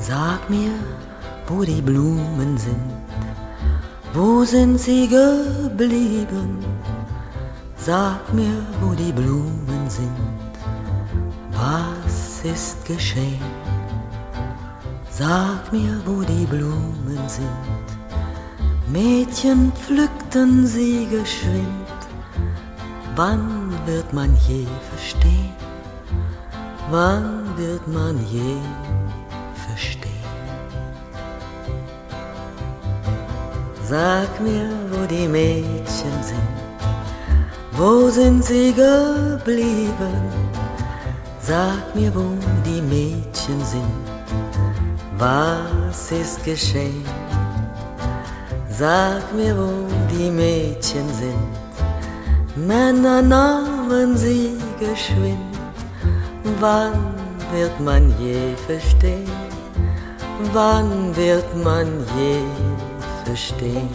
Sag mir, wo die Blumen sind, wo sind sie geblieben? Sag mir, wo die Blumen sind, was ist geschehen? Sag mir, wo die Blumen sind, Mädchen pflückten sie geschwind. Wann wird man je verstehen? Wann wird man je verstehen? Sag mir, wo die Mädchen sind, wo sind sie geblieben? Sag mir, wo die Mädchen sind, was ist geschehen? Sag mir, wo die Mädchen sind, Männer nahmen sie geschwind. Wann wird man je verstehen? Wann wird man je verstehen?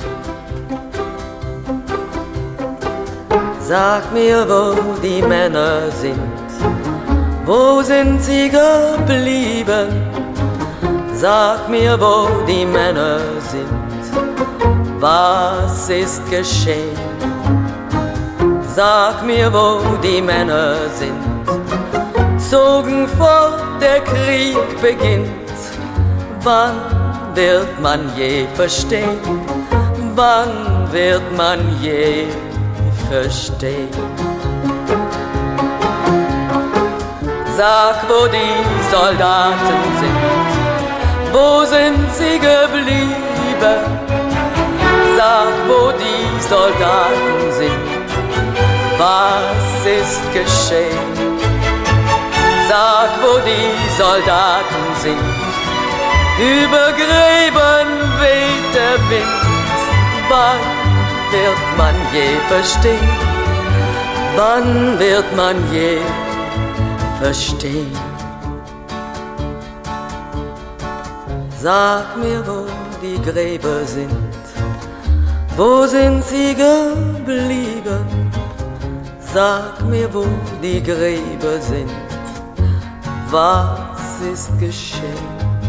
Sag mir, wo die Männer sind, wo sind sie geblieben? Sag mir, wo die Männer sind, was ist geschehen? Sag mir, wo die Männer sind, zogen fort, der Krieg beginnt. Wann wird man je verstehen? Wann wird man je verstehen? Sag, wo die Soldaten sind, wo sind sie geblieben? Sag, wo die Soldaten sind, was ist geschehen? Sag, wo die Soldaten sind, über Gräben weht der Wind. Wann wird man je verstehen? Wann wird man je verstehen? Sag mir, wo die Gräber sind, wo sind sie geblieben? Sag mir, wo die Gräber sind, was ist geschehen?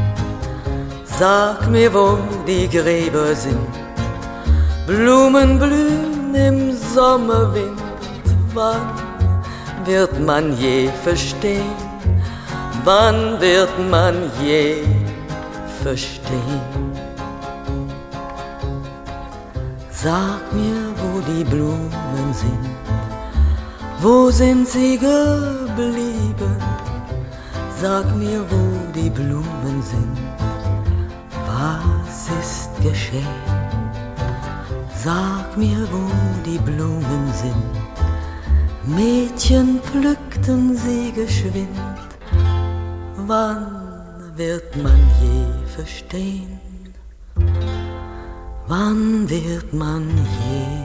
Sag mir, wo die Gräber sind, Blumen blühen im Sommerwind. Wann wird man je verstehen? Wann wird man je verstehen? Sag mir, wo die Blumen sind, wo sind sie geblieben? Sag mir, wo die Blumen sind, was ist geschehen? Sag mir, wo die Blumen sind, Mädchen pflückten sie geschwind. Wann wird man je verstehen? Wann wird man je